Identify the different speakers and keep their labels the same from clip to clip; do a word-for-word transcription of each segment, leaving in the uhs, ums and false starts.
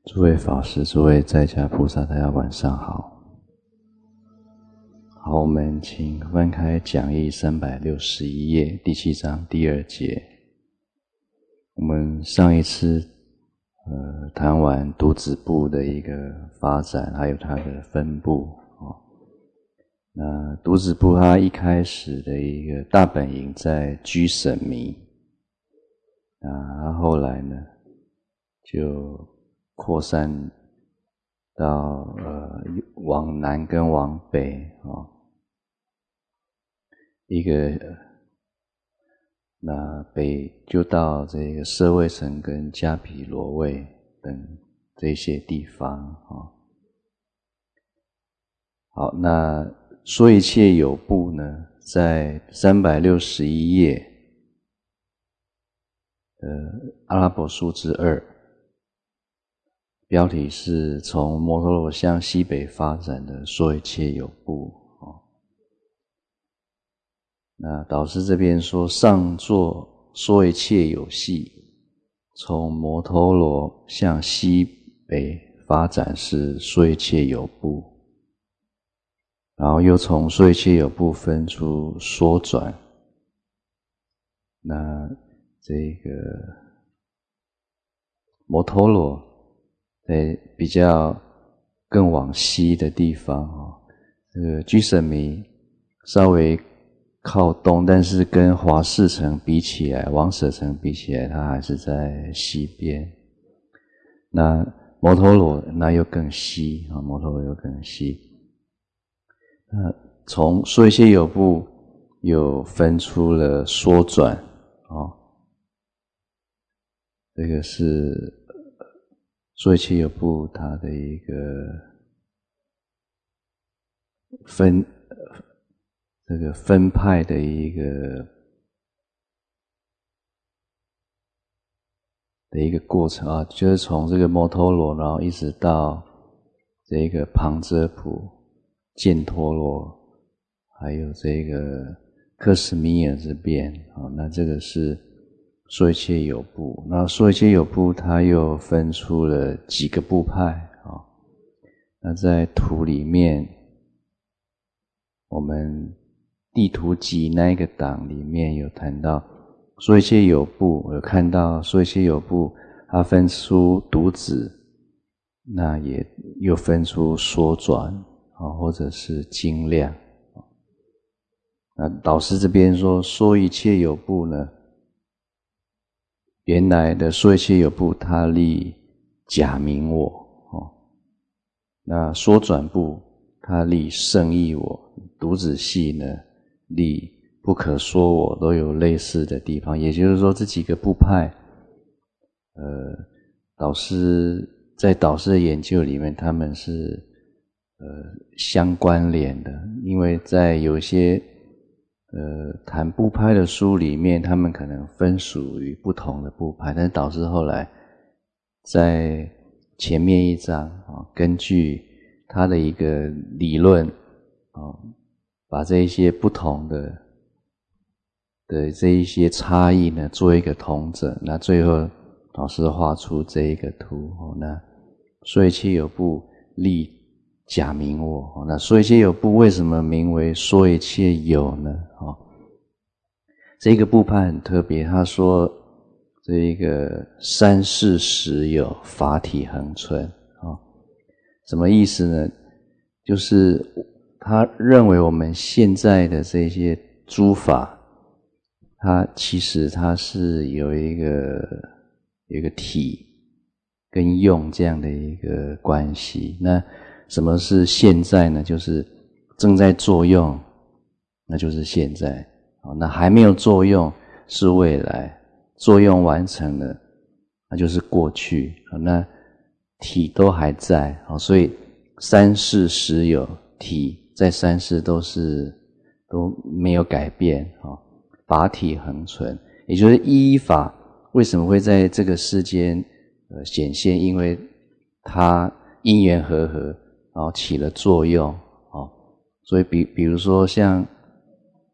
Speaker 1: 诸位法师、诸位在家菩萨，大家晚上好。好，我们请翻开讲义三百六十一页，第七章第二节。我们上一次呃谈完独子部的一个发展，还有它的分布哦。那独子部它一开始的一个大本营在居舍弥，那它后来呢就扩散到呃往南跟往北哦，一个那北就到这个舍卫城跟迦毗罗卫等这些地方哦。好，那说一切有部呢，在三百六十一页呃阿拉伯数之二。标题是从摩陀罗向西北发展的说一切有部哦。那导师这边说上座说一切有系，从摩陀罗向西北发展是说一切有部，然后又从说一切有部分出缩转。那这个摩陀罗在比较更往西的地方哦，这个居舍弥稍微靠东，但是跟华氏城比起来，王舍城比起来，它还是在西边。那摩陀罗那又更西啊，摩陀罗又更西。那从说一切有部又分出了缩转哦，这个是说一切有部它的一个分这个分派的一个的一个过程啊，就是从这个摩陀罗，然后一直到这个旁遮普、犍陀罗，还有这个克什米尔这边啊，那这个是说一切有部。那说一切有部它又分出了几个部派啊。那在图里面，我们地图集那一个档里面有谈到说一切有部，有看到说一切有部它分出独子，那也又分出缩转啊，或者是精量。那导师这边说说一切有部呢，原来的说一切有部它立假名我哦，那缩转部它立圣意我，独子系呢立不可说我，都有类似的地方。也就是说这几个部派呃导师在导师的研究里面他们是呃相关联的，因为在有些呃，谈部派的书里面，他们可能分属于不同的部派，但是导师后来在前面一章啊，根据他的一个理论啊，把这一些不同的的这一些差异呢，做一个统整。那最后导师画出这一个图哦，那说一切有部立假名我，那说一切有部为什么名为说一切有呢？哦，这个部派很特别，他说这一个三世实有，法体恒存哦，什么意思呢？就是他认为我们现在的这些诸法，它其实它是有一个有一个体跟用这样的一个关系。那什么是现在呢？就是正在作用，那就是现在。那还没有作用是未来，作用完成了那就是过去。那体都还在，所以三世实有，体在三世都是都没有改变，法体恒存。也就是一一法为什么会在这个世间呃显现？因为它因缘和合，然后起了作用哦，所以比比如说像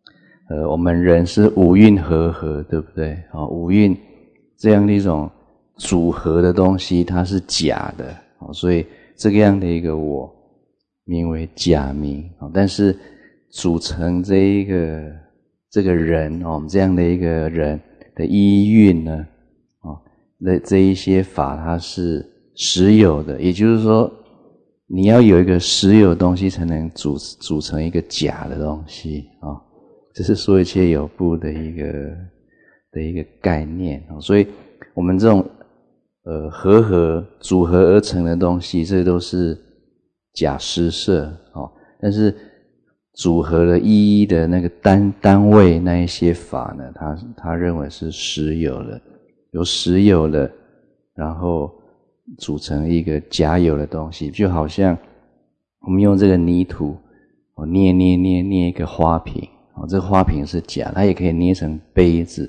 Speaker 1: 呃我们人是五蕴和合，对不对？哦，五蕴这样的一种组合的东西它是假的，所以这个样的一个我名为假名。但是组成这一个这个人，我们这样的一个人的意蕴呢，这这一些法它是实有的，也就是说你要有一个实有的东西才能组组成一个假的东西啊，这是说一切有部的一个的一个概念。所以我们这种呃合合组合而成的东西，这都是假施设啊。但是组合了一一的那个单单位那一些法呢，他他认为是实有的，有实有的，然后组成一个假有的东西，就好像我们用这个泥土捏捏捏捏一个花瓶，这个花瓶是假，它也可以捏成杯子，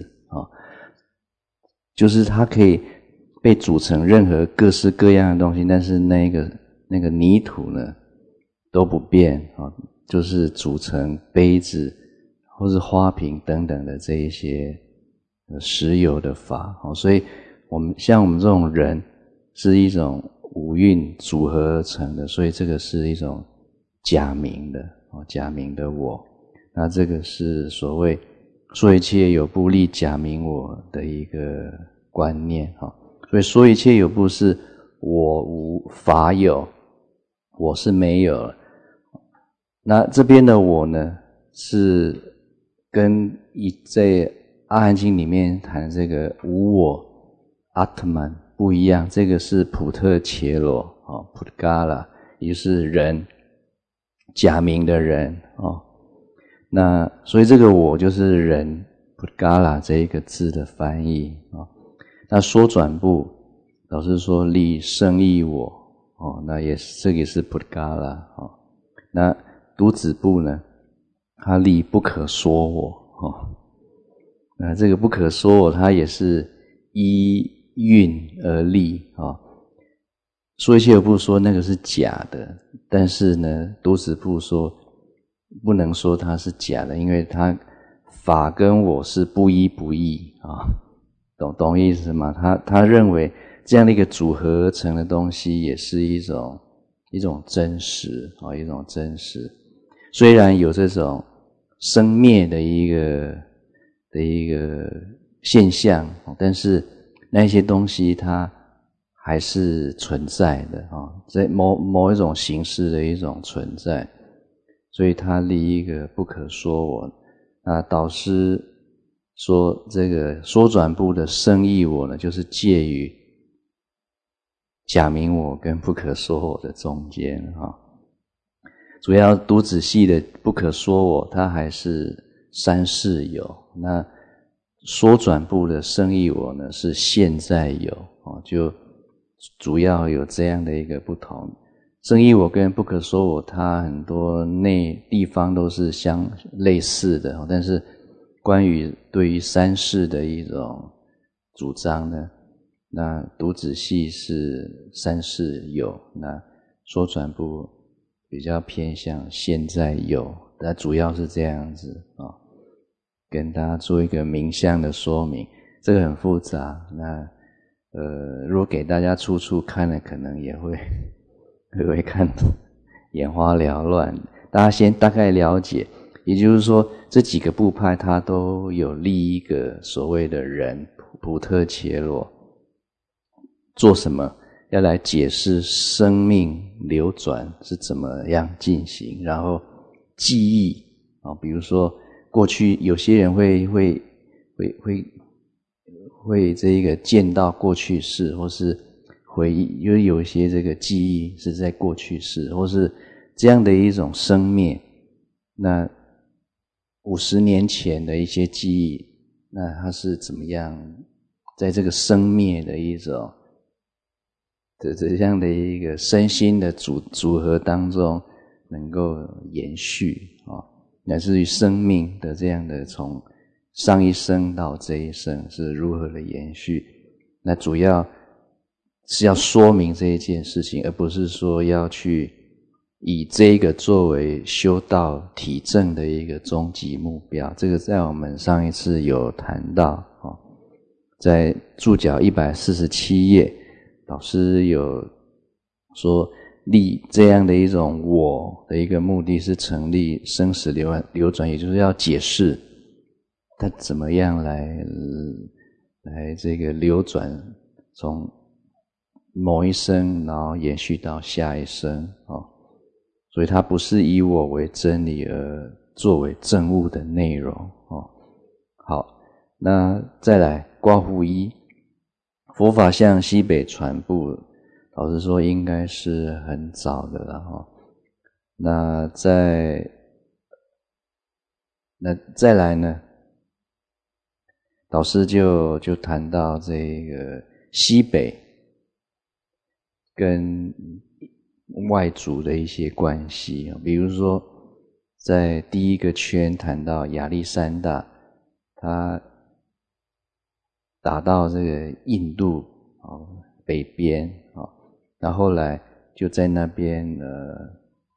Speaker 1: 就是它可以被组成任何各式各样的东西，但是那个那个泥土呢都不变，就是组成杯子或是花瓶等等的这一些实有的法。所以我们像我们这种人是一种五蕴组合而成的，所以这个是一种假名的假名的我。那这个是所谓说一切有部立假名我的一个观念。所以说一切有部是我无法有，我是没有了。那这边的我呢，是跟在阿含经里面谈这个无我阿特曼不一样，这个是普特伽罗普特伽拉，也就是人，假名的人哦。那所以这个我就是人普特伽拉这一个字的翻译哦。那说转部老师说立胜义我哦，那也是这个也是普特伽拉哦。那独子部呢，他立不可说我哦，那这个不可说我，它也是依蕴而立啊。说一切有部说那个是假的，但是呢，独子部说不能说它是假的，因为它法跟我是不依不异啊，懂懂意思吗？他他认为这样的一个组合而成的东西，也是一种一种真实啊，一种真实。虽然有这种生灭的一个的一个现象，但是那些东西它还是存在的啊，在某某一种形式的一种存在，所以它立一个不可说我。那导师说这个说转部的胜义我呢，就是介于假名我跟不可说我的中间啊。主要读仔细的不可说我，它还是三世有。那说转部的胜义我呢，是现在有，就主要有这样的一个不同。胜义我跟不可说我，它很多内地方都是相类似的，但是关于对于三世的一种主张呢，那读仔细是三世有，那说转部比较偏向现在有，那主要是这样子啊、哦，跟大家做一个明相的说明。这个很复杂，那呃，如果给大家初初看了，可能也会也会看眼花缭乱。大家先大概了解，也就是说，这几个部派它都有立一个所谓的人普特伽罗，做什么？要来解释生命流转是怎么样进行，然后记忆啊，比如说过去有些人会会会会会这一个见到过去式，或是回忆，因为有一些这个记忆是在过去式，或是这样的一种生灭。那五十年前的一些记忆，那它是怎么样在这个生灭的一种的这样的一个身心的组组合当中能够延续啊，乃至于生命的这样的从上一生到这一生是如何的延续，那主要是要说明这一件事情，而不是说要去以这个作为修道体证的一个终极目标。这个在我们上一次有谈到在注脚一百四十七页，导师有说立这样的一种我的一个目的是成立生死流流转，也就是要解释它怎么样来来这个流转，从某一生然后延续到下一生哦，所以它不是以我为真理而作为证悟的内容哦。好，那再来刮胡一，佛法向西北传布，老实说应该是很早的了哈。那再那再来呢，导师就就谈到这个西北跟外族的一些关系，比如说在第一个圈谈到亚历山大，他打到这个印度北边，然后后来就在那边呃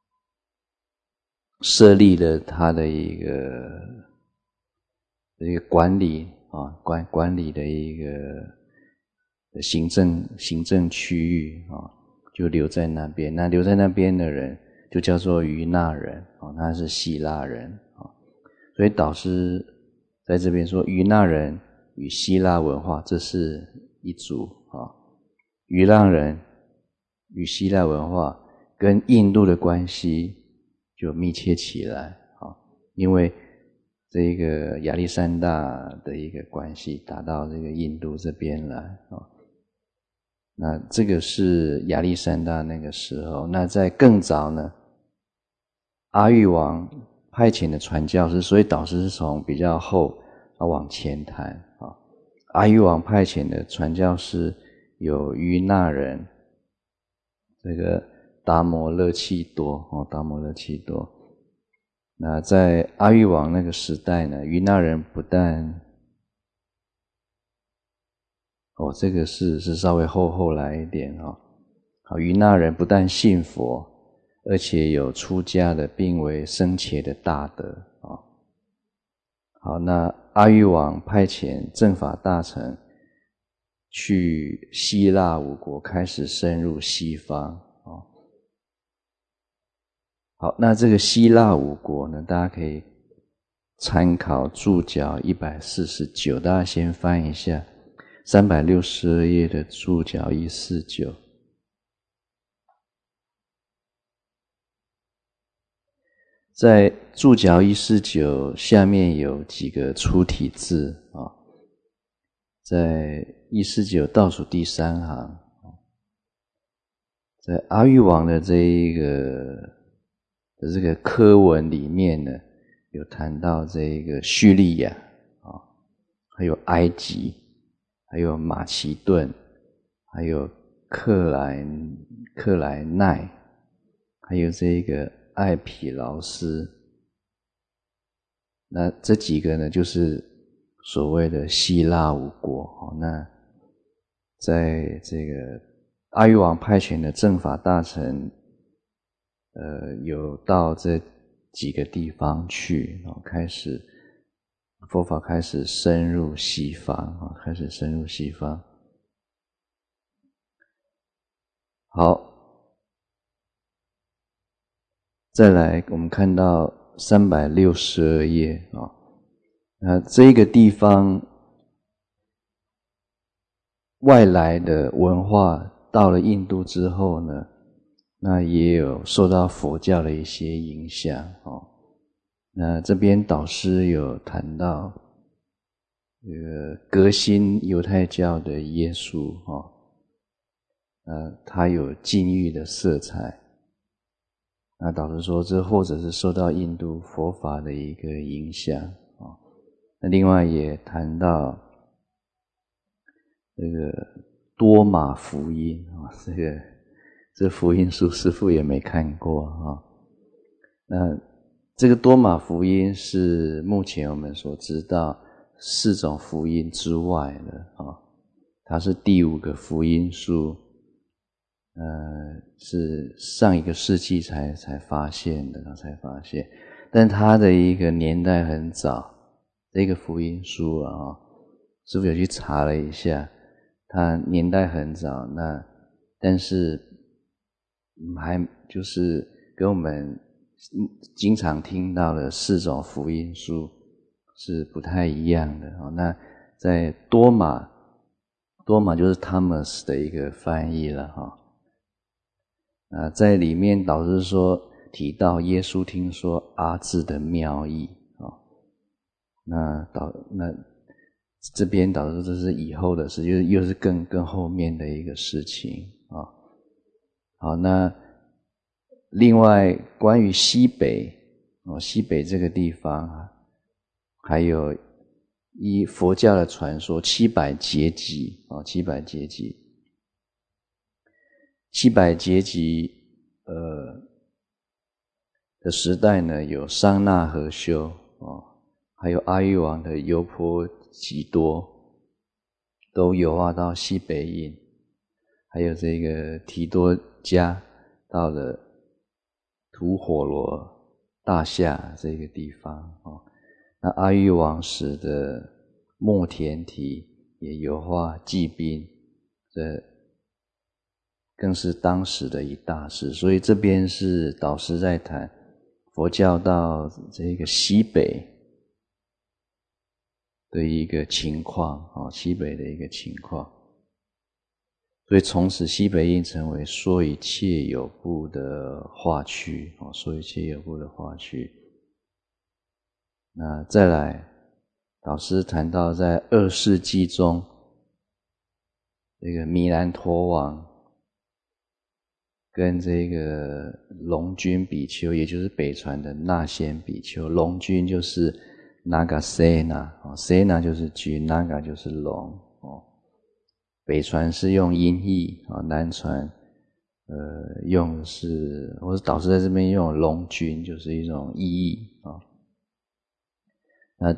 Speaker 1: 设立了他的一个一个管理啊管管理的一个行政行政区域啊，就留在那边。那留在那边的人就叫做于那人啊，他是希腊人啊，所以导师在这边说，于那人与希腊文化这是一组啊，于那人与希腊文化跟印度的关系就密切起来啊，因为这个亚历山大的一个关系打到这个印度这边来啊。那这个是亚历山大那个时候。那在更早呢，阿育王派遣的传教士，所以导师是从比较后往前谈啊。阿育王派遣的传教士有于那人，这个达摩勒契多哦，达摩勒契多。那在阿育王那个时代呢，于那人不但哦，这个是是稍微后后来一点哈。好，于那人不但信佛，而且有出家的，并为僧伽的大德啊。好，那阿育王派遣正法大臣去希腊五国，开始深入西方啊。好，那这个希腊五国呢，大家可以参考注脚一百四十九，大家先翻一下三百六十二页的注脚一四九。在注脚一四九下面有几个粗体字啊，在一四九倒数第三行，在阿育王的这一个的这个科文里面呢，有谈到这个叙利亚啊，还有埃及，还有马其顿，还有克莱克莱奈，还有这个艾匹劳斯。那这几个呢，就是所谓的希腊五国。那在这个阿育王派遣的正法大臣，呃，有到这几个地方去，然后开始佛法开始深入西方啊，开始深入西方。好，再来我们看到三百六十二页啊，那这个地方外来的文化到了印度之后呢，那也有受到佛教的一些影响哦。那这边导师有谈到这个革新犹太教的耶稣哦，呃，他有禁欲的色彩。那导师说，这或者是受到印度佛法的一个影响啊。那另外也谈到这个多玛福音啊，这个这福音书师父也没看过啊。那这个多玛福音是目前我们所知道四种福音之外的啊，它是第五个福音书。呃，是上一个世纪才才发现的，才发现，但它的一个年代很早，这个福音书啊， 师父有去查了一下，它年代很早，那但是还就是跟我们经常听到的四种福音书是不太一样的。那在多马，多马就是 Thomas 的一个翻译了哈。啊，在里面导师说提到耶稣听说阿字的妙义啊，那导那这边导师这是以后的事，就是又是更更后面的一个事情啊。好，那另外关于西北哦，西北这个地方，还有依佛教的传说，七百劫集啊，七百劫集，七百劫集呃的时代呢，有桑那和修啊，还有阿育王的优婆吉多，都游化到西北印，还有这个提多迦到了吐火罗大夏这个地方啊。那阿育王时的莫田提也游化罽宾，这更是当时的一大事。所以这边是导师在谈佛教到这个西北的一个情况啊，西北的一个情况。所以从此西北印成为说一切有部的化区啊，说一切有部的化区。那再来，导师谈到在二世纪中，这个米兰陀王跟这个龙君比丘，也就是北传的那仙比丘，龙君就是 Nagasena，Sena 就是君， Naga 就是龙哦。北传是用音译啊，南传呃用的是，或者导师在这边用龙君，就是一种意译啊。那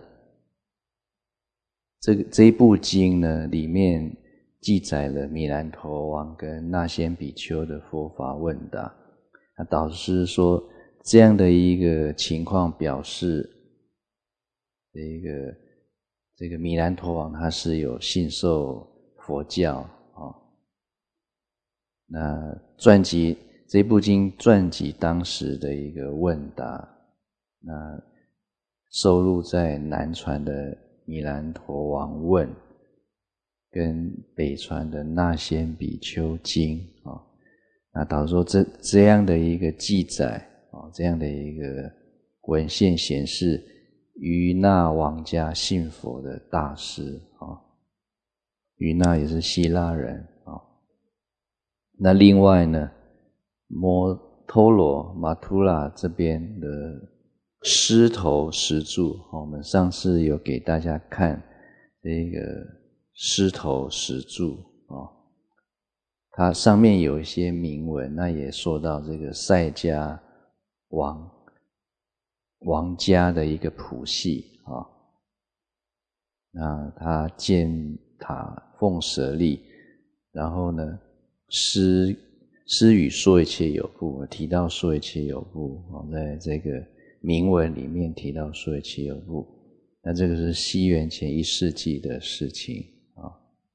Speaker 1: 这个这一部经呢，里面记载了米兰陀王跟那仙比丘的佛法问答。那导师说，这样的一个情况表示，这个这个米兰陀王他是有信受佛教啊。那传记这部经传记当时的一个问答，那收录在南传的米兰陀王问跟北传的那仙比丘经啊。那导致说这这样的一个记载啊，这样的一个文献显示于那王家信佛的大师啊，于那也是希腊人啊。那另外呢，摩托罗马图拉这边的狮头石柱，我们上次有给大家看这个狮头石柱啊，它上面有一些铭文，那也说到这个赛迦王王家的一个谱系啊。那他建塔奉舍利，然后呢施施与说一切有部，提到说一切有部啊，在这个铭文里面提到说一切有部。那这个是西元前一世纪的事情啊。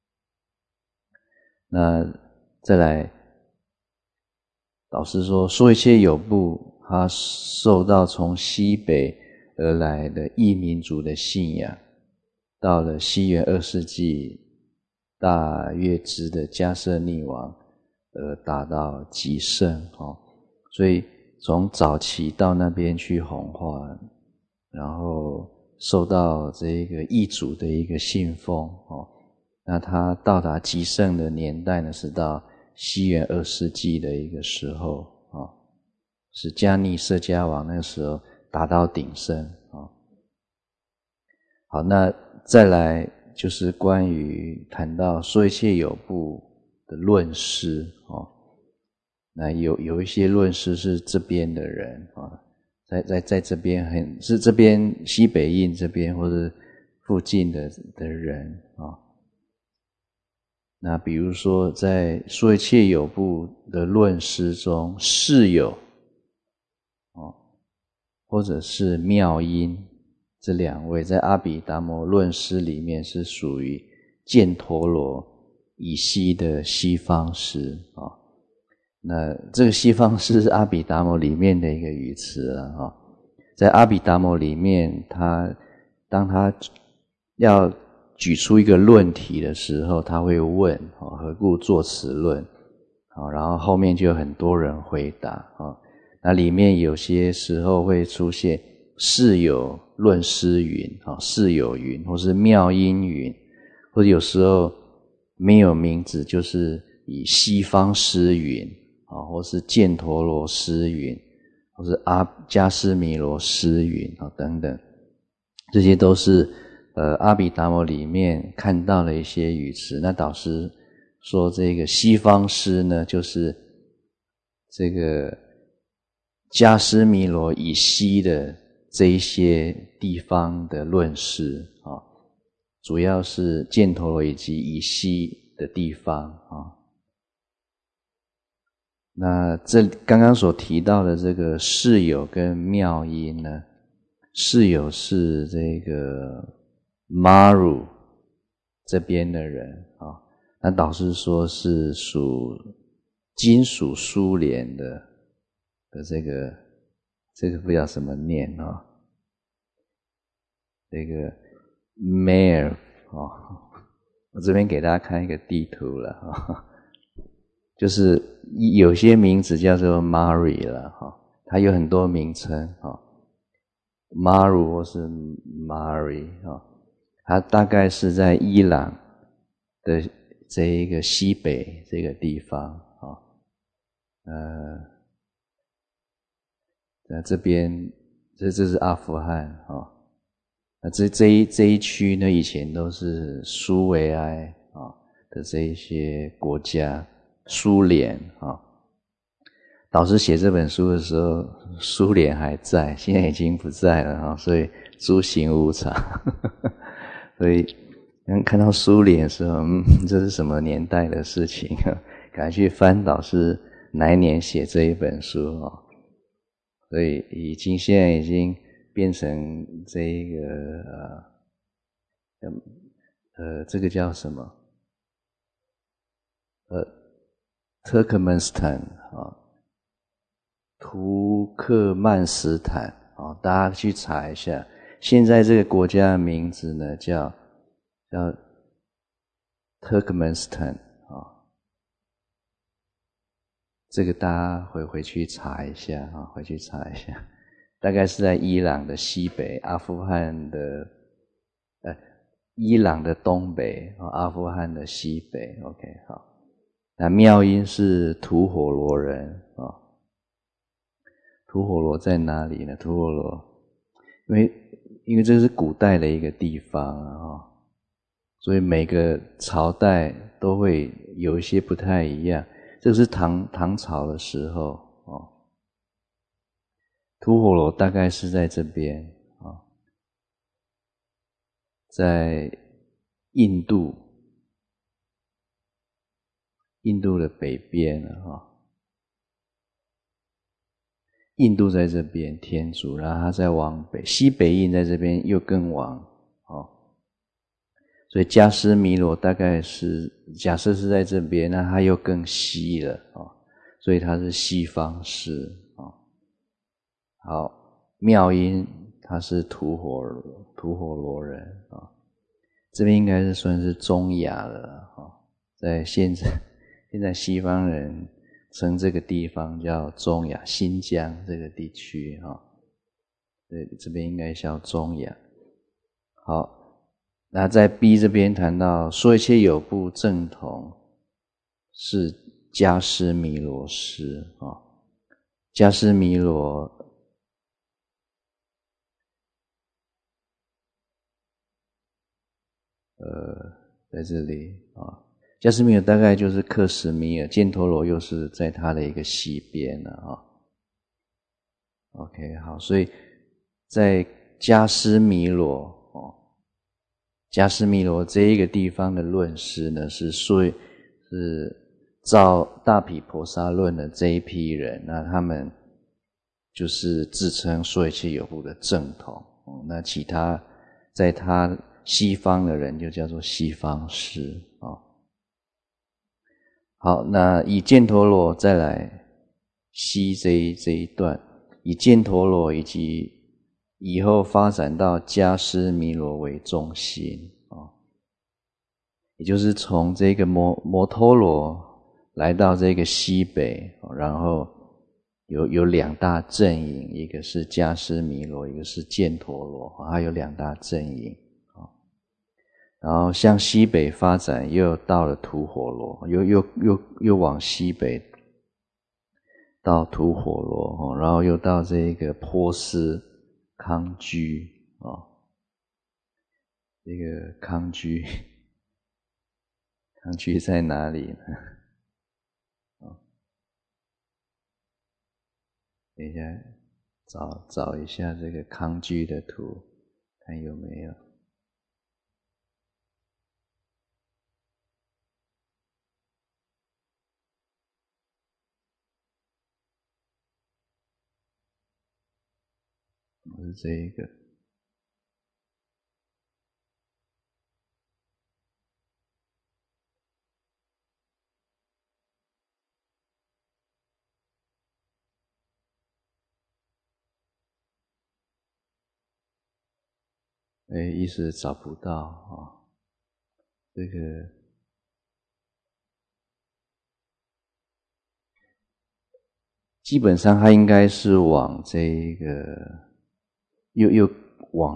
Speaker 1: 那再来，导师说说一切有部，他受到从西北而来的异民族的信仰，到了西元二世纪大月支的迦舍尼王而达到极盛哦。所以从早期到那边去弘化，然后受到这个异族的一个信奉哦。那他到达极盛的年代呢，是到西元二世纪的一个时候啊，是迦尼舍迦王那个时候达到鼎盛啊。好，那再来就是关于谈到说一切有部的论师啊，那有有一些论师是这边的人啊，在在在这边很是这边西北印这边或者附近的的人啊。那比如说在说一切有部的论师中，释有哦，或者是妙音这两位在阿毗达摩论师里面是属于犍陀罗以西的西方师啊。那这个西方师是阿毗达摩里面的一个语词啊。在阿毗达摩里面，他当他要举出一个论题的时候，他会问何故作此论，然后后面就有很多人回答。那里面有些时候会出现是有论师云，是有云，或是妙音云，或者有时候没有名字，就是以西方师云，或是犍陀罗师云，或是阿迦斯弥罗师云等等，这些都是呃阿毗达摩里面看到的一些语词。那导师说这个西方师呢，就是这个迦斯弥罗以西的这一些地方的论师啊，主要是犍陀罗以及以西的地方啊。那这刚刚所提到的这个释有跟妙音呢，释有是这个 Maru 这边的人啊，那导师说是属金属苏联的的这个这个不知道怎么念啊，这个 Mayor 啊，我这边给大家看一个地图了啊，就是有些名字叫做 Mari 了哈，它有很多名称哈 ，Maru 或是 Mari 哈，它大概是在伊朗的这一个西北这个地方哈，呃，在这边这这是阿富汗哈，那这这一这一区呢，以前都是苏维埃啊的这一些国家。苏联啊，导师写这本书的时候，苏联还在，现在已经不在了啊，所以诸行无常。所以看到苏联的时候，嗯，这是什么年代的事情啊？赶快去翻导师哪一年写这一本书啊？所以已经现在已经变成这一个呃呃，这个叫什么？呃。Turkmenistan 啊，图克曼斯坦啊，大家去查一下。现在这个国家的名字呢，叫叫 Turkmenistan 啊，这个大家回回去查一下啊，回去查一下。大概是在伊朗的西北，阿富汗的呃，伊朗的东北，阿富汗的西北。OK， 好。那妙音是吐火罗人啊，吐火罗在哪里呢？吐火罗，因为因为这是古代的一个地方啊，所以每个朝代都会有一些不太一样。这是唐唐朝的时候啊，吐火罗大概是在这边啊，在印度。印度的北边啊，印度在这边天竺，然后它再往北，西北印在这边又更往哦，所以迦斯弥罗大概是假设是在这边，那它又更西了啊，所以它是西方师啊。好，妙音他是吐火吐火罗人啊，这边应该是算是中亚了啊，在现在。现在西方人称这个地方叫中亚，新疆这个地区哈，对，这边应该叫中亚。好，那在 B 这边谈到说一切有部正统是迦斯弥罗师啊，迦斯弥罗呃在这里啊。迦斯弥尔大概就是克什米尔，犍陀罗又是在它的一个西边了啊。OK， 好，所以在迦斯弥罗哦，迦斯弥罗这一个地方的论师呢，是说是照大毗婆沙论的这一批人，那他们就是自称说一切有部的正统那其他在他西方的人就叫做西方师啊。好，那以犍陀罗再来西这一这一段，以犍陀罗以及以后发展到迦尸弥罗为中心啊，也就是从这个摩摩托罗来到这个西北，然后有有两大阵营，一个是迦尸弥罗，一个是犍陀罗，它有两大阵营。然后向西北发展，又到了吐火罗，又又又又往西北到吐火罗，然后又到这个波斯康居啊，这个康居，康居在哪里呢？等一下，找找一下这个康居的图，看有没有。是这一个，哎，一时找不到啊。这个基本上它应该是往这个又又往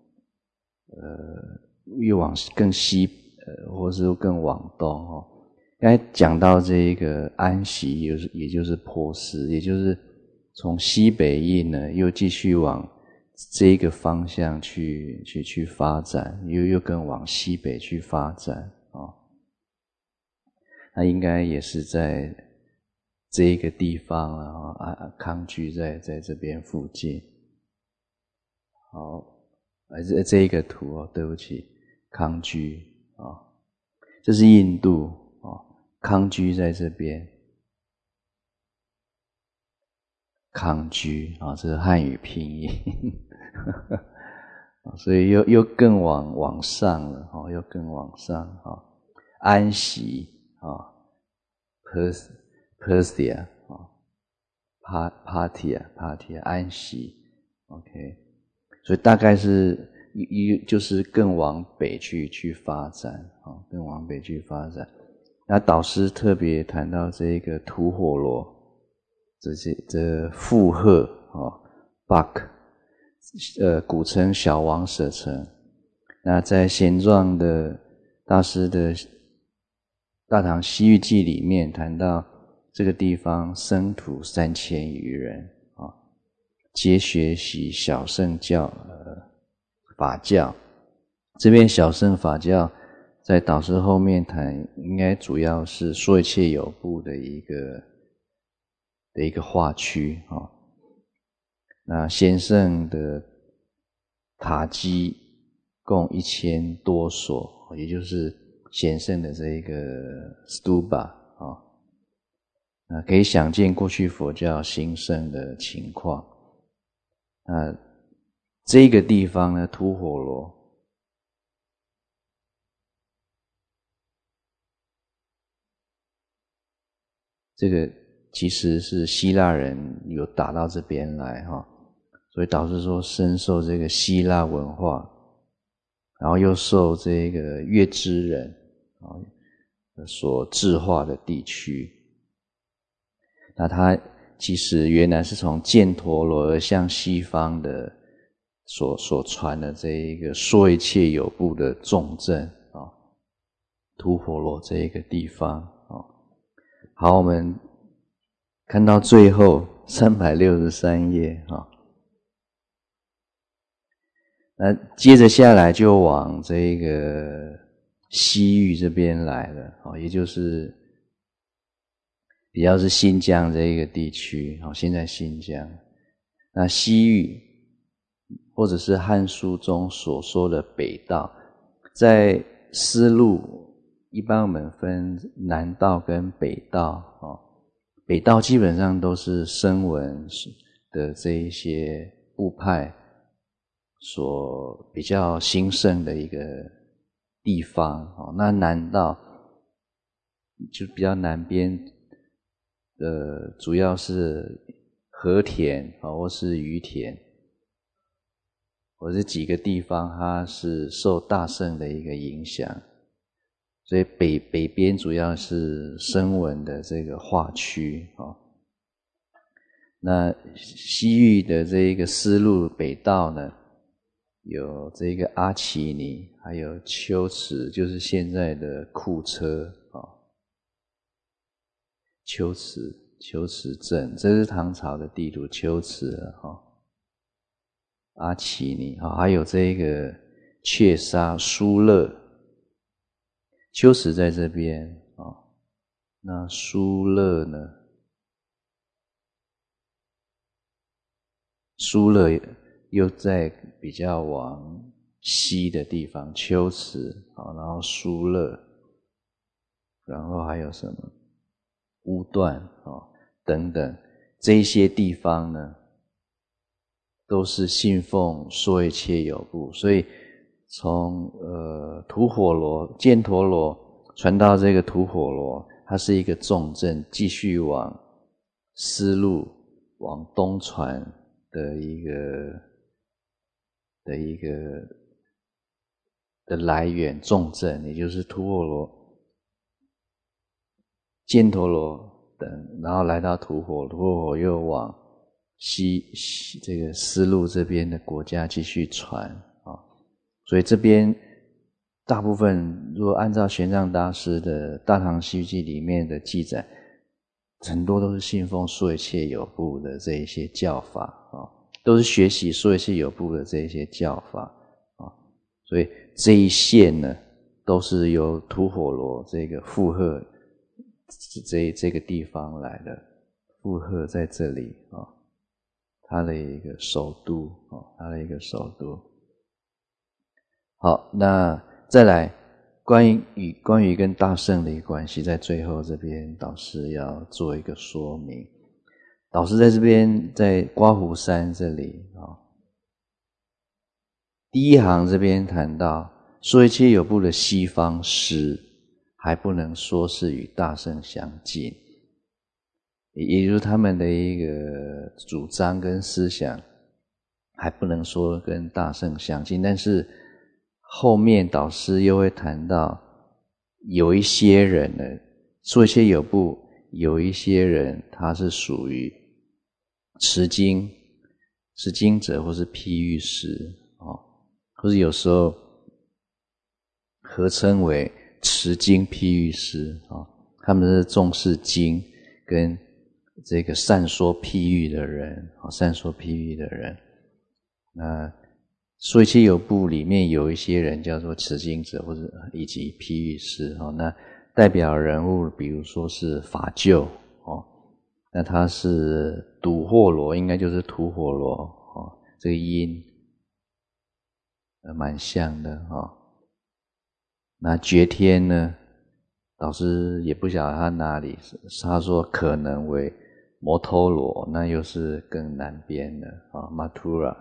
Speaker 1: 呃又往更西呃，或是更往东哦。刚才讲到这个安息，也就是也就是波斯，也就是从西北印呢，又继续往这个方向去去去发展，又又更往西北去发展哦。那应该也是在这一个地方啊，啊康居在在这边附近。好，啊这这一个图哦，对不起，康居啊、哦，这是印度啊、哦，康居在这边，康居啊、哦，这是汉语拼音，所以又又更往往上了哦，又更往上啊、哦，安息啊、哦、，Pers Persia 啊、哦。帕帕提啊，帕提啊，安息 ，OK， 所以大概是一一就是更往北去去发展啊，更往北去发展。那导师特别谈到这个吐火罗，这些这负荷啊 ，Bak， 呃，古称小王舍城。那在贤奘的大师的《大唐西域记》里面谈到。这个地方僧徒三千余人啊，皆学习小乘教呃法教。这边小乘法教在导师后面谈，应该主要是说一切有部的一个的一个化区啊。那先圣的塔基共一千多所，也就是先圣的这一个 stupa 啊。啊，可以想见过去佛教兴盛的情况。啊，这个地方呢，吐火罗，这个其实是希腊人有打到这边来哈，所以导致说深受这个希腊文化，然后又受这个月支人啊所治化的地区。那它其实原来是从犍陀罗而向西方的所所传的这一个说一切有部的重镇啊，吐火罗这一个地方啊。好，我们看到最后三百六十三页啊，那接着下来就往这个西域这边来了啊，也就是比较是新疆这一个地区，好，现在新疆。那西域或者是《汉书》中所说的北道，在丝路一般我们分南道跟北道啊。北道基本上都是声闻的这一些部派所比较兴盛的一个地方。哦，那南道就比较南边的主要是和田或是鱼田，或是几个地方它是受大乘的一个影响，所以北北边主要是声闻的这个化区。哦，那西域的这个丝路北道呢，有这个阿奇尼，还有龟兹，就是现在的库车。哦，龟兹龟兹镇，这是唐朝的地图，龟兹啊。哦，阿奇尼，还有这个雀沙疏勒，龟兹在这边。哦，那疏勒呢，疏勒又在比较往西的地方，龟兹，然后疏勒，然后还有什么乌段等等，这些地方呢都是信奉说一切有部，所以从呃吐火罗犍陀罗传到这个吐火罗，它是一个重镇，继续往丝路往东传的一个的一个的来源重镇，也就是吐火罗、犍陀罗等，然后来到吐火，吐火又往西西这个丝路这边的国家继续传啊。所以这边大部分如果按照玄奘大师的《大唐西域记》里面的记载，很多都是信奉说一切有部的这一些教法啊，都是学习说一切有部的这一些教法啊。所以这一线呢，都是由吐火罗这个附和这这个地方来的，附和在这里啊，它的一个首都啊，它的一个首都。好，那再来关于与关于跟大乘的一个关系，在最后这边导师要做一个说明。导师在这边在刮胡山这里啊，第一行这边谈到说一切有部的西方师，还不能说是与大乘相近，也就是他们的一个主张跟思想还不能说跟大乘相近，但是后面导师又会谈到有一些人呢，说一些有部有一些人他是属于持经持经者或是譬喻师，或是有时候合称为持经譬喻师，他们是重视经跟这个善说譬喻的人，善说譬喻的人。那说一切有部里面有一些人叫做持经者或者以及譬喻师，那代表人物比如说是法救，那他是吐火罗，应该就是吐火罗，这个音蛮像的。那觉天呢，导师也不晓得他哪里，他说可能为摩托罗，那又是更南边的马图拉。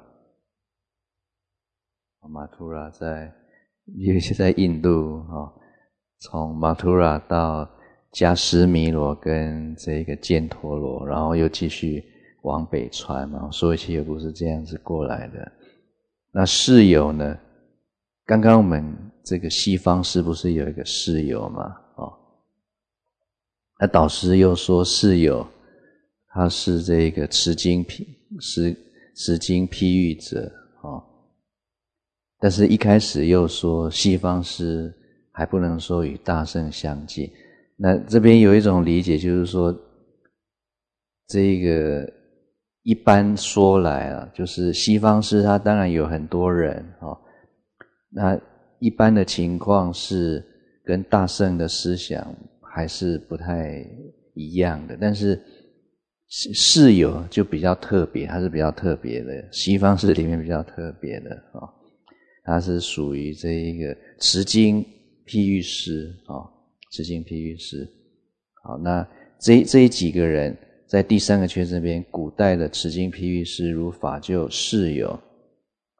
Speaker 1: 马图拉在尤其在印度，从马图拉到迦湿弥罗跟这个犍陀罗，然后又继续往北传嘛，说一切有部是这样子过来的。那释有呢，刚刚我们这个西方是不是有一个释有嘛？哦，那导师又说释有他是这个持经譬持持经譬喻者，哦，但是一开始又说西方师还不能说与大乘相近。那这边有一种理解，就是说这个一般说来啊，就是西方师他当然有很多人，哦，那一般的情况是跟大乘的思想还是不太一样的，但是释有就比较特别，它是比较特别的，西方师里面比较特别的，哦，它是属于这一个持经譬喻师，哦，持经譬喻师。好，那这这几个人在第三个圈这边，古代的持经譬喻师如法救、释有，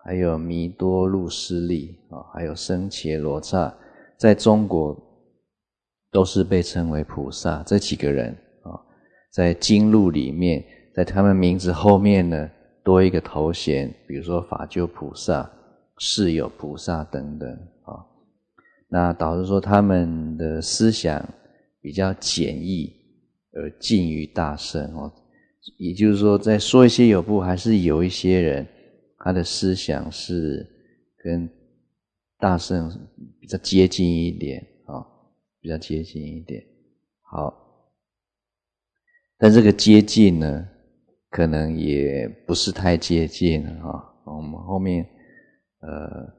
Speaker 1: 还有弥多露斯利啊，还有僧伽罗刹，在中国都是被称为菩萨。这几个人啊，在经录里面，在他们名字后面呢，多一个头衔，比如说法救菩萨、世有菩萨等等啊。那导致说他们的思想比较简易而近于大圣哦，也就是说，在说一些有部还是有一些人，他的思想是跟大圣比较接近一点啊、哦，比较接近一点。好，但这个接近呢，可能也不是太接近啊、哦。我们后面，呃，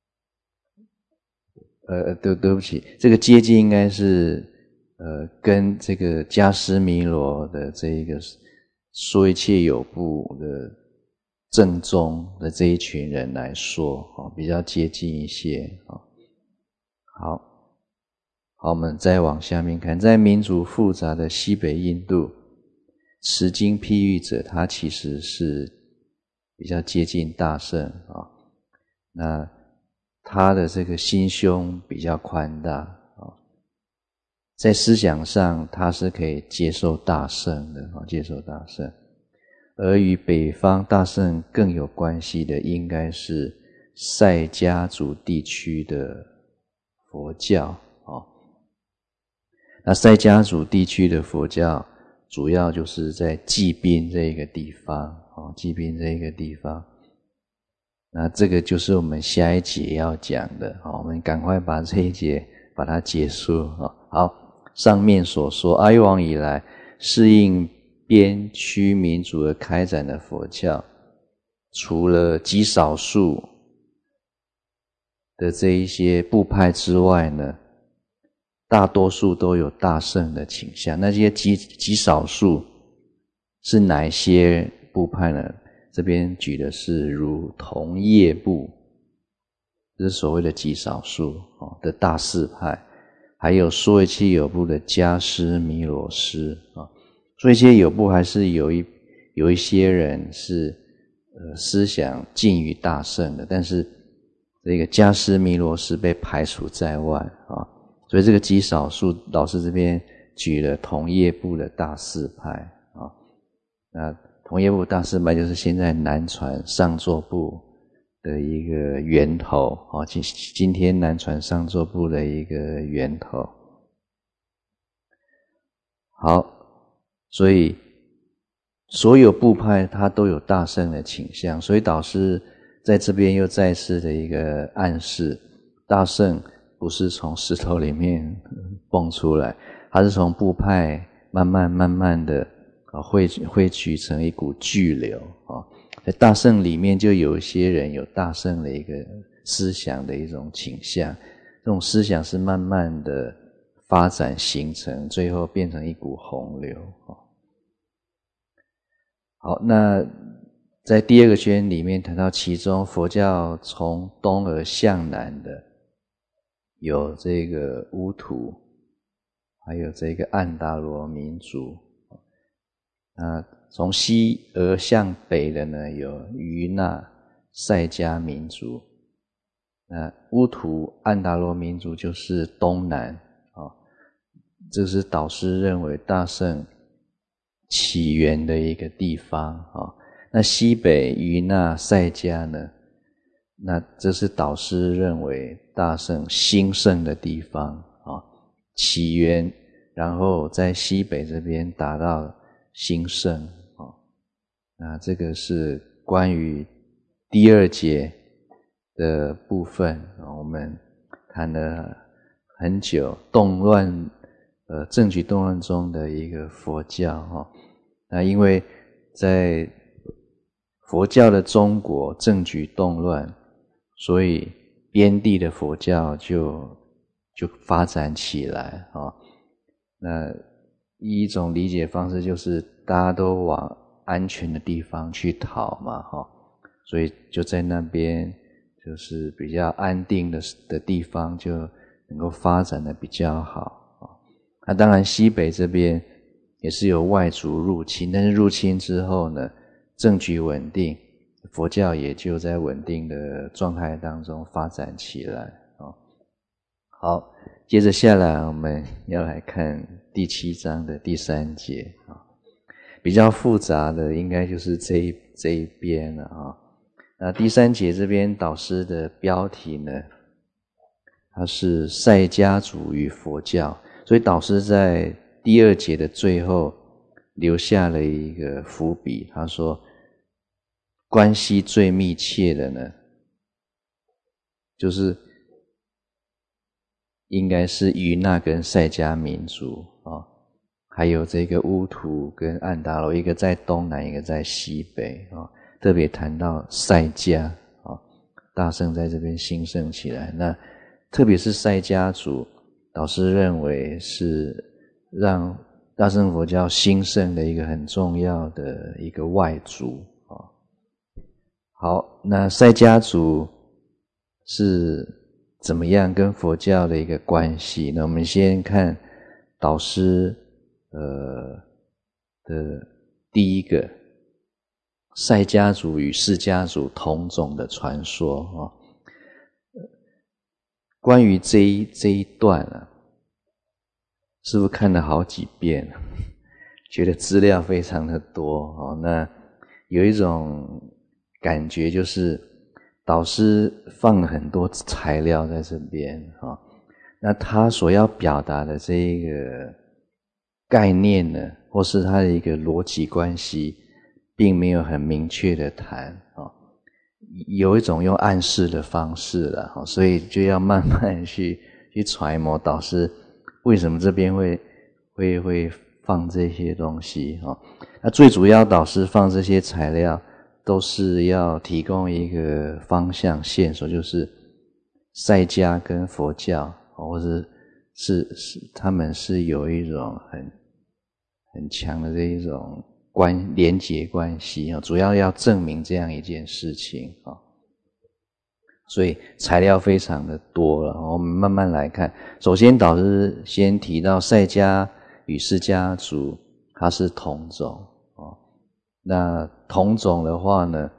Speaker 1: 呃，对，对不起，这个接近应该是呃，跟这个迦尸弥罗的这一个说一切有部的正宗的这一群人来说，哦，比较接近一些。哦，好，好，我们再往下面看，在民族复杂的西北印度，持经譬喻者，他其实是比较接近大圣啊、哦。那他的这个心胸比较宽大啊、哦，在思想上他是可以接受大圣的啊、哦，接受大圣。而与北方大圣更有关系的，应该是塞迦族地区的佛教哦。那塞迦族地区的佛教，主要就是在济宾这一个地方哦，济宾这一个地方。那这个就是我们下一节要讲的哦，我们赶快把这一节把它结束哦。好，上面所说，阿育王以来适应边区民族而开展的佛教，除了极少数的这一些部派之外呢，大多数都有大圣的倾向。那些极极少数是哪一些部派呢？这边举的是如同业部，这是所谓的极少数的大士派，还有说一切有部的迦尸弥罗师啊。所以这些有部还是有一有一些人是呃思想近于大圣的，但是这个迦尸弥罗师被排除在外啊。所以这个极少数，老师这边举了同业部的大士派啊。那同业部大士派就是现在南传上座部的一个源头啊，今今天南传上座部的一个源头。好。所以所有部派它都有大圣的倾向，所以导师在这边又再次的一个暗示，大圣不是从石头里面蹦出来，它是从部派慢慢慢慢的汇汇聚成一股巨流啊。在大圣里面就有一些人有大圣的一个思想的一种倾向，这种思想是慢慢的发展形成，最后变成一股洪流。好，那在第二个圈里面谈到，其中佛教从东而向南的有这个乌图，还有这个安达罗民族。那从西而向北的呢，有于那、塞迦民族。那乌图、安达罗民族就是东南啊，这是导师认为大圣起源的一个地方啊。那西北于那、塞迦呢，那这是导师认为大圣兴盛的地方啊，起源，然后在西北这边达到兴盛啊。那这个是关于第二节的部分，我们谈了很久，动乱呃政局动乱中的一个佛教哈。那因为在佛教的中国政局动乱，所以边地的佛教就就发展起来啊。那一种理解方式就是大家都往安全的地方去逃嘛哈，所以就在那边就是比较安定的的地方就能够发展的比较好啊。那当然西北这边也是有外族入侵，但是入侵之后呢，政局稳定， 佛教也就在稳定的状态当中发展起来啊。好，接着下来我们要来看第七章的第三节啊，比较复杂的应该就是这一这一边了啊。那第三节这边导师的标题呢，它是赛家族与佛教，所以导师在第二节的最后留下了一个伏笔，他说关系最密切的呢，就是应该是于那跟赛迦民族啊，还有这个乌图跟安达罗，一个在东南，一个在西北啊。特别谈到赛迦啊，大乘在这边兴盛起来。那特别是赛迦族，导师认为是让大乘佛教兴盛的一个很重要的一个外族啊。好，那赛迦族是怎么样跟佛教的一个关系？那我们先看导师呃的第一个赛迦族与释迦族同种的传说啊。关于这一这一段啊，师父看了好几遍，觉得资料非常的多哦。那有一种感觉就是导师放了很多材料在这边啊、哦，那他所要表达的这一个概念呢，或是他的一个逻辑关系，并没有很明确的谈啊、哦，有一种用暗示的方式了、哦，所以就要慢慢去去揣摩导师为什么这边会会会放这些东西啊、哦。那最主要导师放这些材料，都是要提供一个方向线索，就是赛迦跟佛教，或是是是他们是有一种很很强的这一种关连结关系啊，主要要证明这样一件事情啊，所以材料非常的多了，我们慢慢来看。首先导师先提到赛迦与释迦族，它是同种。那同种的话呢，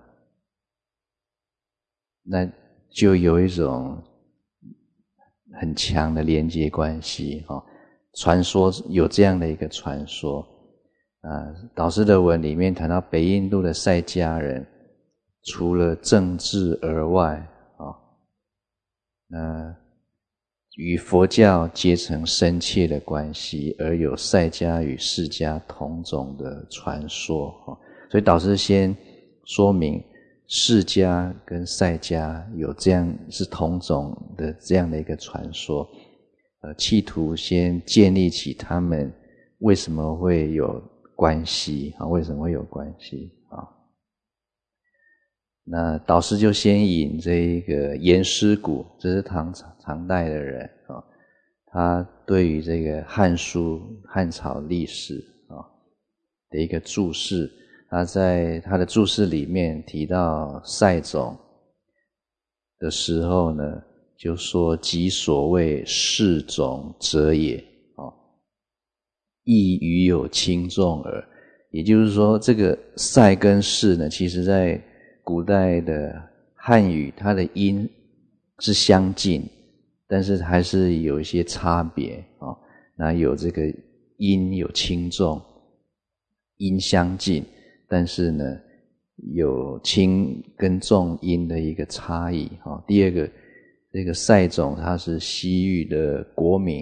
Speaker 1: 那就有一种很强的连结关系哈。传说有这样的一个传说啊，导师的文里面谈到北印度的赛迦人，除了政治而外啊，那与佛教结成深切的关系，而有赛迦与释迦同种的传说哈。所以导师先说明释迦跟赛迦有这样是同种的这样的一个传说，呃，企图先建立起他们为什么会有关系啊？为什么会有关系啊？那导师就先引这一个严师古，这是唐唐代的人啊，他对于这个《汉书》汉朝历史啊的一个注释。他在他的注释里面提到赛种的时候呢，就说即所谓释种者也，哦，亦与有轻重耳。也就是说，这个赛跟释呢，其实在古代的汉语，它的音是相近，但是还是有一些差别哦。那有这个音有轻重，音相近。但是呢，有轻跟重音的一个差异哈。第二个，这个赛种它是西域的国名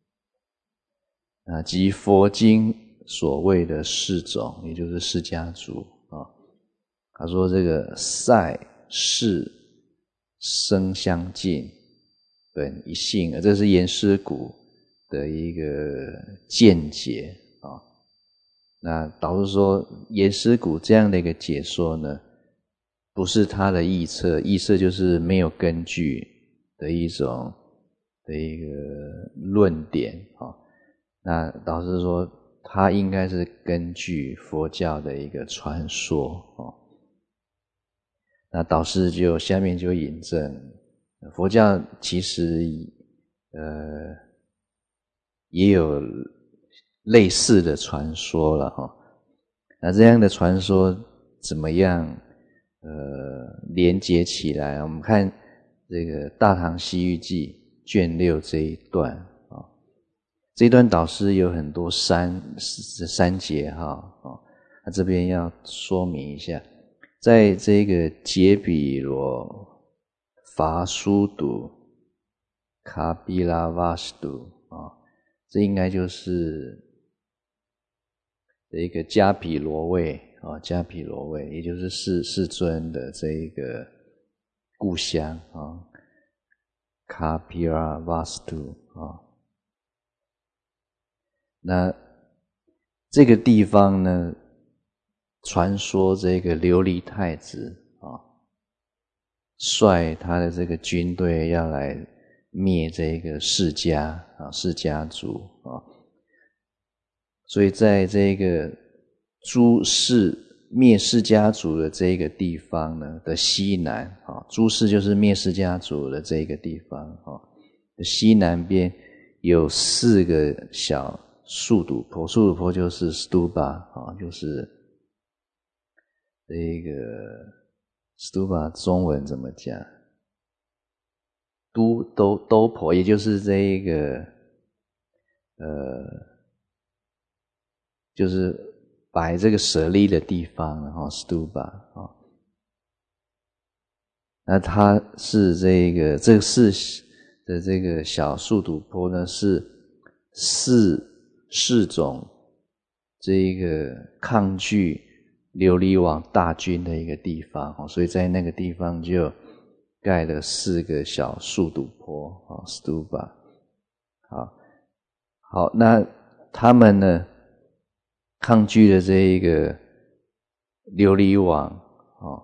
Speaker 1: 啊，即佛经所谓的释种，也就是释迦族啊。他说这个赛释声相近，本一性啊，这是严师古的一个见解啊。那导师说严师古这样的一个解说呢，不是他的臆测，臆测就是没有根据的一种的一个论点啊。那导师说他应该是根据佛教的一个传说啊。那导师就下面就引证佛教其实呃也有类似的传说了哈。那这样的传说怎么样？呃， 呃连接起来。我们看这个《大唐西域记》卷六这一段啊，这一段导师有很多删删节哈啊，那这边要说明一下，在这个杰比罗伐苏堵卡比拉瓦斯堵啊，这应该就是一个迦毗罗卫啊，迦毗罗卫，也就是世世尊的这一个故乡啊，卡毗拉瓦斯堵啊。那这个地方呢，传说这个琉璃太子啊，率他的这个军队要来灭这个释迦啊，释迦族啊，所以在这个诸释灭释迦族的这个地方呢的西南啊，诸释就是灭释迦族的这个地方啊，西南边有四个小树堵坡，树堵坡就是 stupa 啊，就是这个 stupa 中文怎么讲？都都都婆，也就是这一个呃，就是摆这个舍利的地方，然后 stupa 啊，那它是这个这个是的这个小树堵坡呢，是四四种这个抗拒琉璃王大军的一个地方，所以在那个地方就盖了四个小树堵坡啊 stupa。 好好，那他们呢抗拒了这一个琉璃王啊，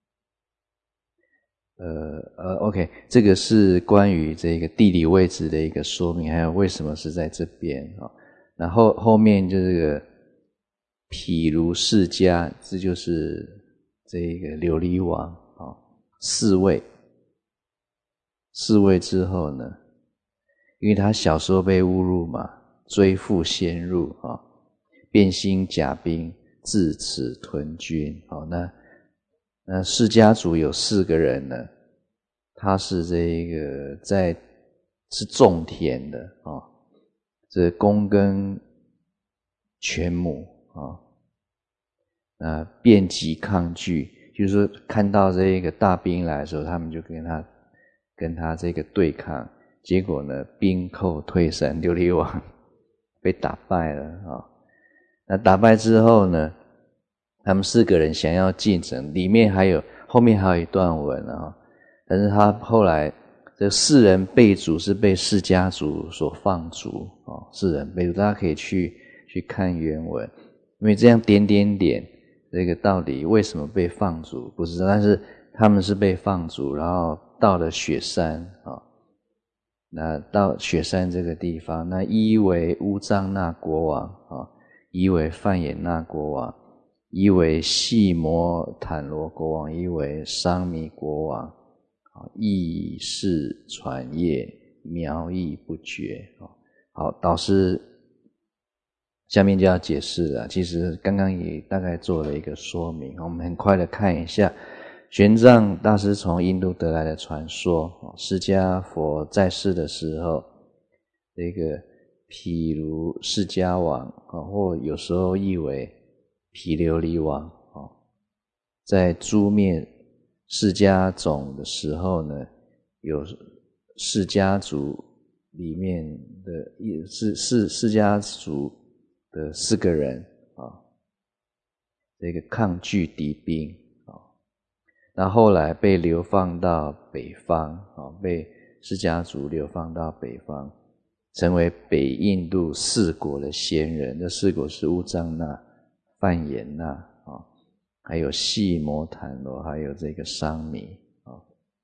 Speaker 1: 呃呃 OK， 这个是关于这个地理位置的一个说明，还有为什么是在这边啊。然后后面就是这个毗卢释迦，这就是这个琉璃王啊，四位四位之后呢，因为他小时候被侮辱嘛，追父先入啊，变心甲兵，自此屯军。好，那那释迦族有四个人呢，他是这个在是种田的啊，这躬耕全亩啊，那遍及抗拒，就是说看到这个大兵来的时候，他们就跟他跟他这个对抗，结果呢兵寇退散，琉璃王被打败了啊。那打败之后呢，他们四个人想要进城，里面还有后面还有一段文啊，但是他后来这四人被逐是被释迦族所放逐啊，四人被逐，大家可以去去看原文，因为这样点点点，这个到底为什么被放逐不知道，但是他们是被放逐，然后到了雪山啊，那到雪山这个地方，那一为乌藏那国王啊，一为梵衍那国王，一为细摩坦罗国王，一为商弥国王，意是传业，苗裔不绝。好，导师下面就要解释了，其实刚刚也大概做了一个说明，我们很快的看一下玄奘大师从印度得来的传说，释迦佛在世的时候，这个毗卢释迦王，或有时候译为毗琉璃王，在诛灭释迦种的时候呢，有释迦族里面的释释释迦族的四个人啊，这个抗拒敌兵啊，那后来被流放到北方啊，被释迦族流放到北方，成为北印度四国的先人。这四国是乌藏那、梵衍那啊，还有细摩坦罗，还有这个商弥啊。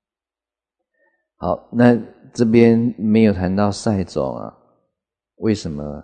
Speaker 1: 好，那这边没有谈到赛种啊，为什么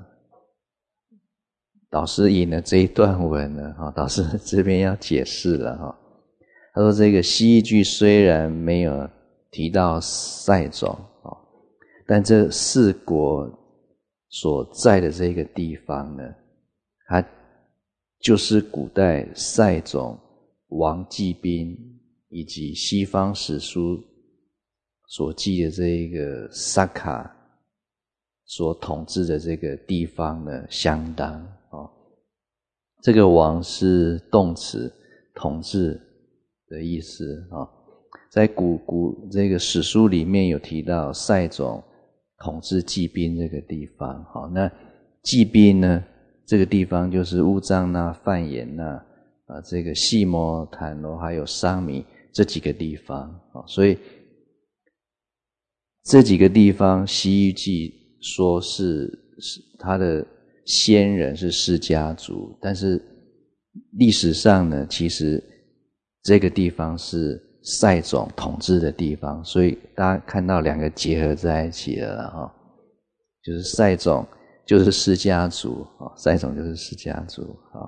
Speaker 1: 导师引了这一段文呢？哈，导师这边要解释了哈。他说这个西域句虽然没有提到赛种啊，但这四国所在的这个地方呢，它就是古代赛种王季宾以及西方史书所记的这一个萨卡所统治的这个地方呢相当哦。这个王是动词，统治的意思啊、哦。在古古这个史书里面有提到塞种统治济宾这个地方，好，那济宾呢这个地方就是乌藏那、梵言那啊，这个细摩坦罗还有桑弥这几个地方啊，所以这几个地方西域记说是是他的先人是释迦族，但是历史上呢，其实这个地方是塞种统治的地方，所以大家看到两个结合在一起了哈，就是塞种就是释迦族啊，塞种就是释迦族啊。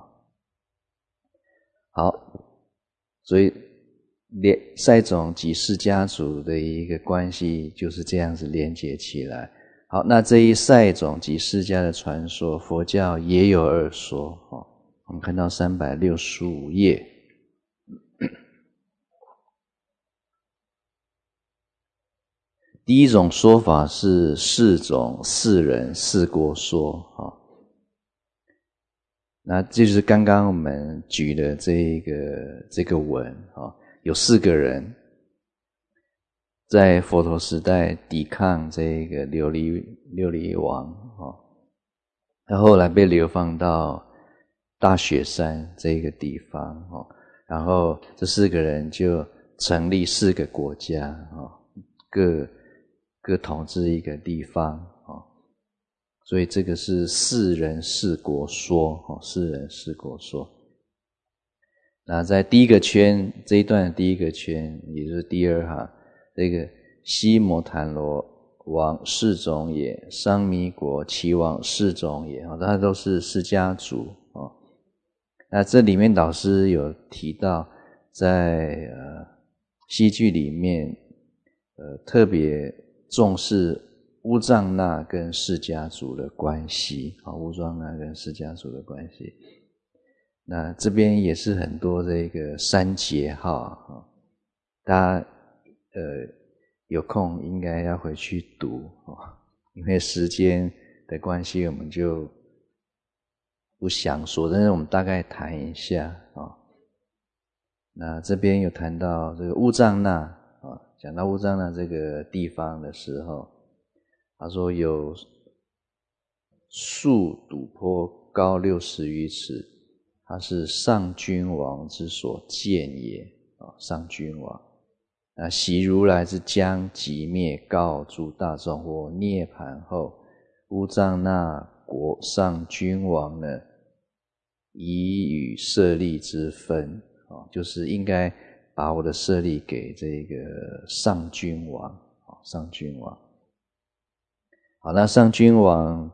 Speaker 1: 好，所以连塞种及释迦族的一个关系就是这样子连接起来。好，那这一塞种及释迦的传说，佛教也有二说哦。我们看到三百六十五页。第一种说法是四种四人四国说啊，那这就是刚刚我们举的这个这个文啊，有四个人在佛陀时代抵抗这个琉璃琉璃王啊，他后来被流放到大雪山这个地方啊，然后这四个人就成立四个国家啊，各各统治一个地方啊，所以这个是四人四国说啊，四人四国说。那在第一个圈这一段的第一个圈，也就是第二行，这个西摩檀罗王释种也，桑弥国齐王释种也啊，它都是释迦族啊。那这里面老师有提到，在呃西剧里面，呃特别重视乌藏那跟释迦族的关系啊，乌藏那跟释迦族的关系。那这边也是很多这个三节号啊，大家呃有空应该要回去读啊，因为时间的关系，我们就不详说，但是我们大概谈一下啊。那这边有谈到这个乌藏那啊，讲到乌藏那这个地方的时候，他说有树陡坡高六十余尺，它是上君王之所建也啊，上君王。那习如来之将即灭，告诸大众或涅槃后，乌藏那国上君王呢，以与舍利之分啊，就是应该把我的舍利给这个上君王啊，上君王。好，那上君王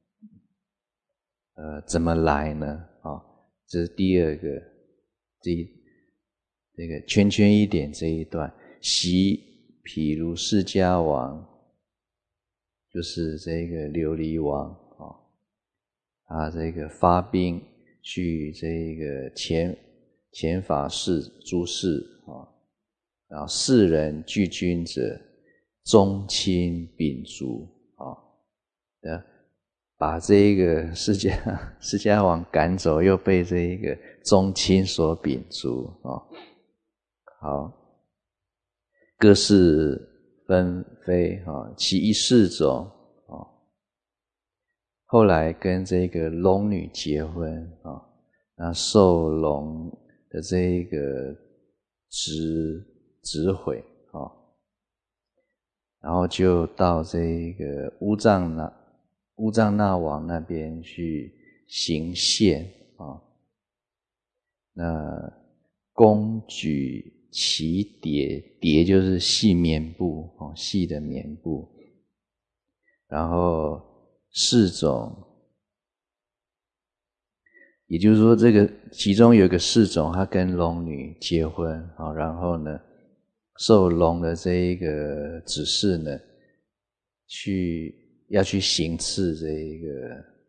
Speaker 1: 呃怎么来呢？啊，这是第二个这一这个圈圈一点这一段。习譬如释迦王，就是这个琉璃王啊，他这个发兵去这个遣遣法士诸士啊，然后世人拒军者，宗亲秉烛啊，把这个释迦释迦王赶走，又被这一个宗亲所秉烛啊。好。各式纷飞啊，其一世种啊，后来跟这个龙女结婚啊，那受龙的这个指指毁啊，然后就到这个乌藏那乌藏那王那边去行献啊，那公举其蝶，蝶就是细棉布哦，细的棉布。然后释种，也就是说，这个其中有一个释种，他跟龙女结婚啊，然后呢，受龙的这一个指示呢，去要去行刺这一个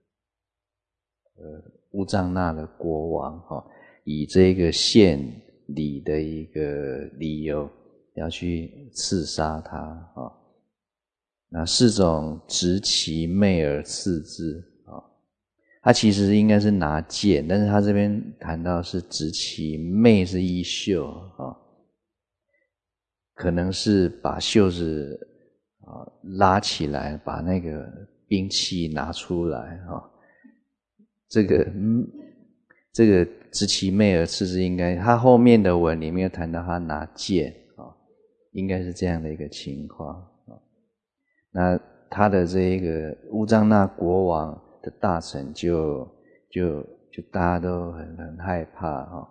Speaker 1: 呃乌藏那的国王哈，以这个献理的一个理由，要去刺杀他啊。那四种执其妹而刺之啊，他其实应该是拿剑，但是他这边谈到是执其妹是衣袖啊，可能是把袖子啊拉起来，把那个兵器拿出来啊。这个嗯，这个执其妹而刺之，应该他后面的文里面有谈到他拿剑啊，应该是这样的一个情况啊。那他的这一个乌藏那国王的大臣就就就大家都很很害怕哈，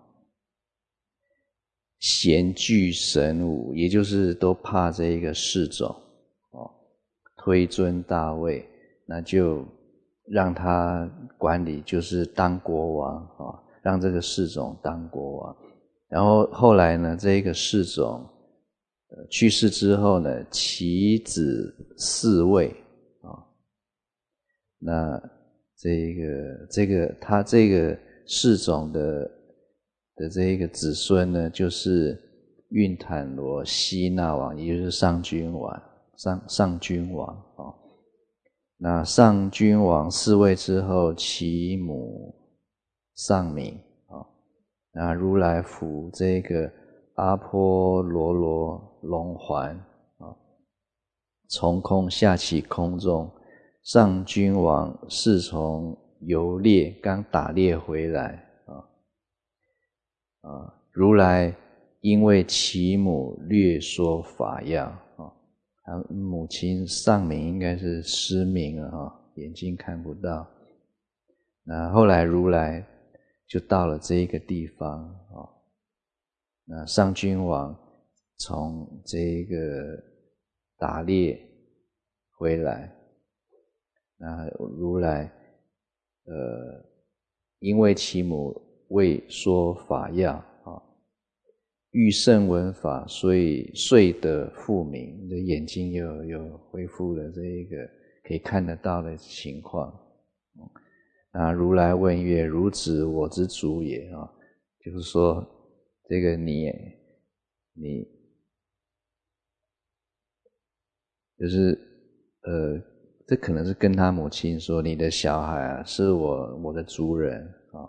Speaker 1: 咸惧神武，也就是都怕这一个世种哦，推尊大位，那就让他管理，就是当国王啊，让这个世种当国王。然后后来呢，这一个世种呃去世之后呢，其子嗣位啊，那这个这个他这个世种的的这一个子孙呢，就是运坦罗西那王，也就是上君王，上上君王啊。那上君王嗣位之后，其母上敏啊，那如来伏这个阿波罗罗龙环啊，从空下起空中，上君王是从游猎刚打猎回来啊啊，如来因为其母略说法要啊。他母亲上敏应该是失明了哈，眼睛看不到。那后来如来就到了这一个地方啊，那上君王从这个打猎回来，那如来呃，因为其母未说法要啊。欲甚闻法，所以遂得复明，你的眼睛又又恢复了这一个可以看得到的情况。那如来问曰：汝子我之主也啊，就是说这个你你就是呃，这可能是跟他母亲说，你的小孩啊是我我的族人啊。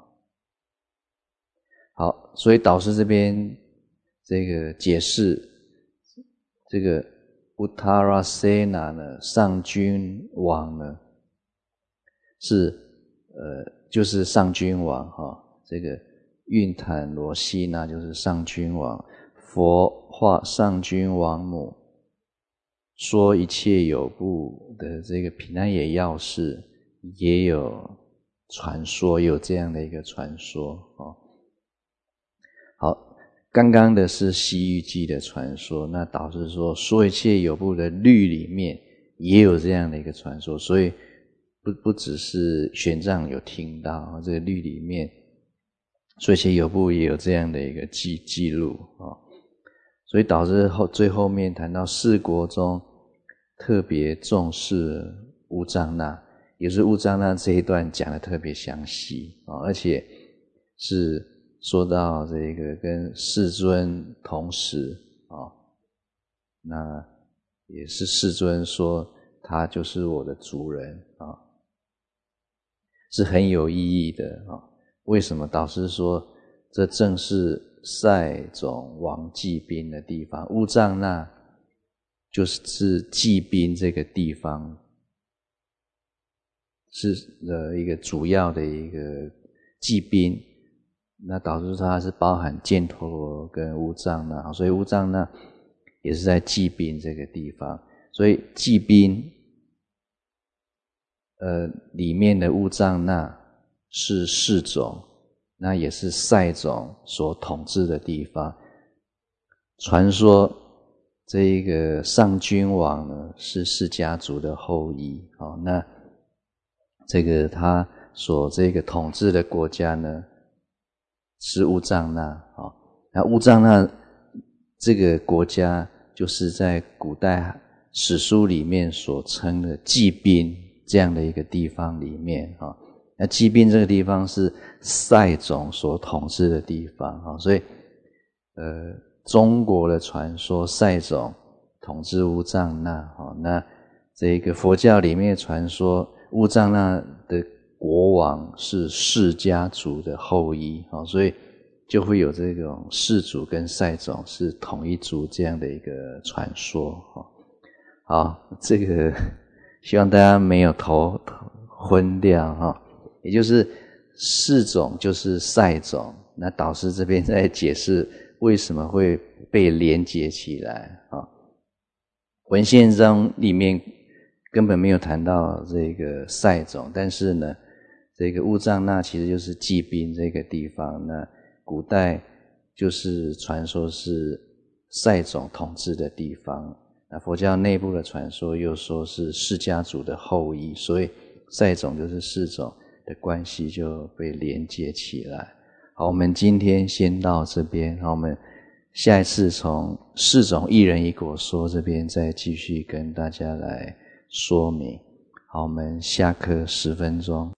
Speaker 1: 好，所以导师这边这个解释这个 Uttarasena 呢，上君王呢是呃就是上君王哈、哦，这个运坦罗西那就是上君王，佛化上君王母，说一切有部的这个毗南野要事也有传说，有这样的一个传说哦。好。刚刚的是西域记的传说，那导师说说一切有部的律里面也有这样的一个传说，所以不不只是玄奘有听到，这个律里面说一切有部也有这样的一个记记录啊。所以导师后最后面谈到四国中特别重视乌藏那，也是乌藏那这一段讲的特别详细啊，而且是说到这个跟世尊同时啊，那也是世尊说他就是我的族人啊，是很有意义的啊。为什么？导师说这正是赛种王祭宾的地方，乌藏那就是祭宾这个地方是呃一个主要的一个祭宾。那导致它是包含犍陀罗跟乌藏那，所以乌藏那也是在祭宾这个地方，所以祭宾呃里面的乌藏那是世种，那也是赛种所统治的地方。传说这一个上君王呢是释迦族的后裔，哦，那这个他所这个统治的国家呢是乌藏那啊，那乌藏那这个国家就是在古代史书里面所称的祭宾这样的一个地方里面啊。那祭宾这个地方是赛种所统治的地方啊，所以呃中国的传说，赛种统治乌藏那。哦，那这个佛教里面传说，乌藏那的国王是释家族的后裔。哦，所以就会有这种释族跟赛种是同一族这样的一个传说。哦，好，这个希望大家没有头昏掉哈。也就是释种就是赛种，那导师这边在解释为什么会被连结起来啊？文献中里面根本没有谈到这个赛种，但是呢，这个乌藏那其实就是罽宾这个地方，那古代就是传说是赛种统治的地方。那佛教内部的传说又说是释家族的后裔，所以赛种就是释种的关系就被连接起来。好，我们今天先到这边，好，我们下一次从释种一人一果说这边再继续跟大家来说明。好，我们下课十分钟。